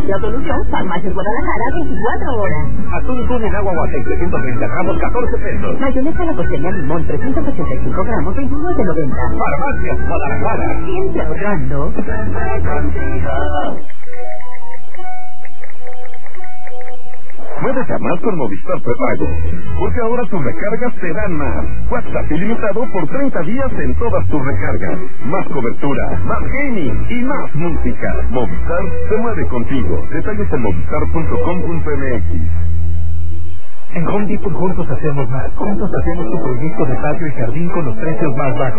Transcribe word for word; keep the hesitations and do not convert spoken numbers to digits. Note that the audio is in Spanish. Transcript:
Farmacia Solución, Farmacias Guadalajara, veinticuatro horas. Atún con en agua Guatec, trescientos treinta gramos, catorce pesos. Mayonesa La Costeña Limón, trescientos ochenta y cinco gramos, veintinueve noventa. Farmacias Guadalajara. Siempre ahorrando. Puedes más con Movistar Prepago, porque ahora tus recargas te dan más. WhatsApp ilimitado por treinta días en todas tus recargas. Más cobertura, más gaming y más música. Movistar se mueve contigo. Detalles en movistar punto com punto m x. En Home Depot juntos hacemos más. Juntos hacemos tu proyecto de patio y jardín con los precios más bajos.